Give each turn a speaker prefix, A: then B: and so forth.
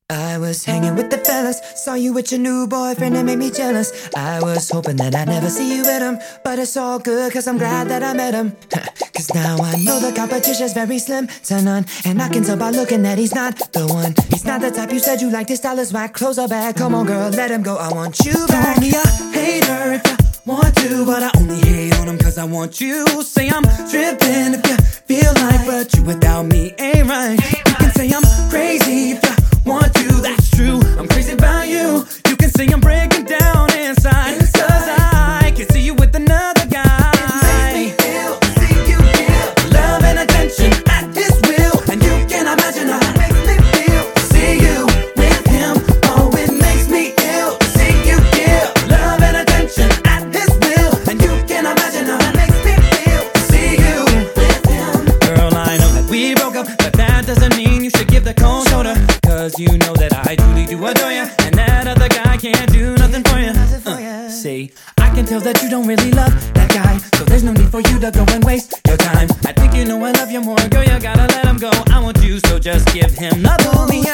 A: I was hanging with the fellas, saw you with your new boyfriend, it made me jealous. I was hoping that I'd never see you with him, but it's all good cause I'm glad that I met him. Cause now I know the competition's very slim to none, and I can tell by looking that he's not the one. He's not the type you said you liked, his style is whack, clothes are bad. Come on girl, let him go, I want you back. Call me a hater if you want to, but I only hate on him cause I want you. Say I'm tripping if you feel like, but you without me ain't right. You can say I'm crazy if you want to, that's true, I'm crazy about you. You can say I'm breaking down inside, cause I can see you with another guy. It makes me ill to see you give love and attention at his will, and you can imagine how it makes me feel to see you with him. Oh, it makes me ill to see you give love and attention at his will, and you can imagine how it makes me feel to see you with him. Girl, I know that we broke up, but that doesn't mean you should give the cold shoulder. Cause you know that I truly do adore you, and that other guy can't do nothing for you. See, I can tell that you don't really love that guy, so there's no need for you to go and waste your time. I think you know I love you more, girl, you gotta let him go. I want you, so just give him the bully.